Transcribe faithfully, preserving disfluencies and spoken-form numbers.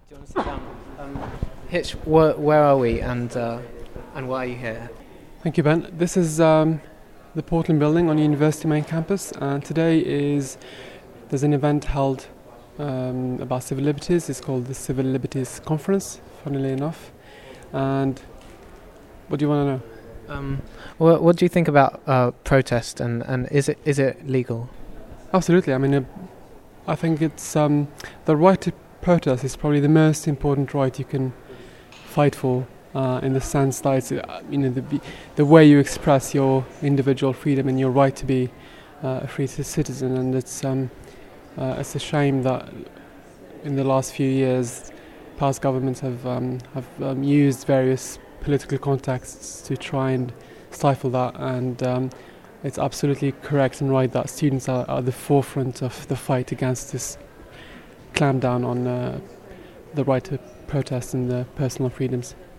Do you want to sit down? Um, Hitch, where, where are we and uh, and why are you here? Thank you, Ben. This is um, the Portland building on University main campus, and today is there's an event held um, about civil liberties. It's called the Civil Liberties Conference, funnily enough. And what do you want to know? Um, what, what do you think about uh, protest and, and is it is it legal? Absolutely. I mean, uh, I think it's um, the right to protest is probably the most important right you can fight for, uh, in the sense that it's, uh, you know, the the way you express your individual freedom and your right to be uh, a free citizen. And it's um, uh, it's a shame that in the last few years, past governments have um, have um, used various political contexts to try and stifle that. And um, it's absolutely correct and right that students are at the forefront of the fight against this clampdown on uh, the right to protest and the personal freedoms.